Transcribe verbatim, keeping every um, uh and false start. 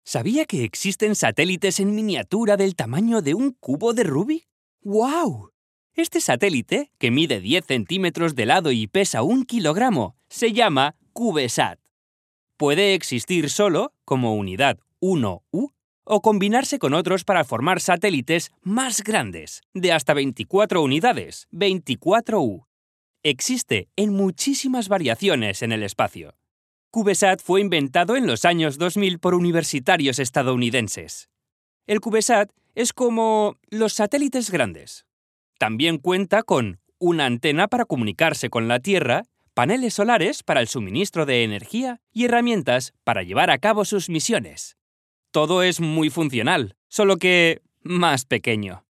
¿Sabía que existen satélites en miniatura del tamaño de un cubo de Rubik? ¡Guau! Este satélite, que mide diez centímetros de lado y pesa un kilogramo, se llama CubeSat. Puede existir solo, como unidad uno U, o combinarse con otros para formar satélites más grandes, de hasta veinticuatro unidades, veinticuatro U. Existe en muchísimas variaciones en el espacio. CubeSat fue inventado en los años dos mil por universitarios estadounidenses. El CubeSat es como los satélites grandes. También cuenta con una antena para comunicarse con la Tierra, paneles solares para el suministro de energía y herramientas para llevar a cabo sus misiones. Todo es muy funcional, solo que más pequeño.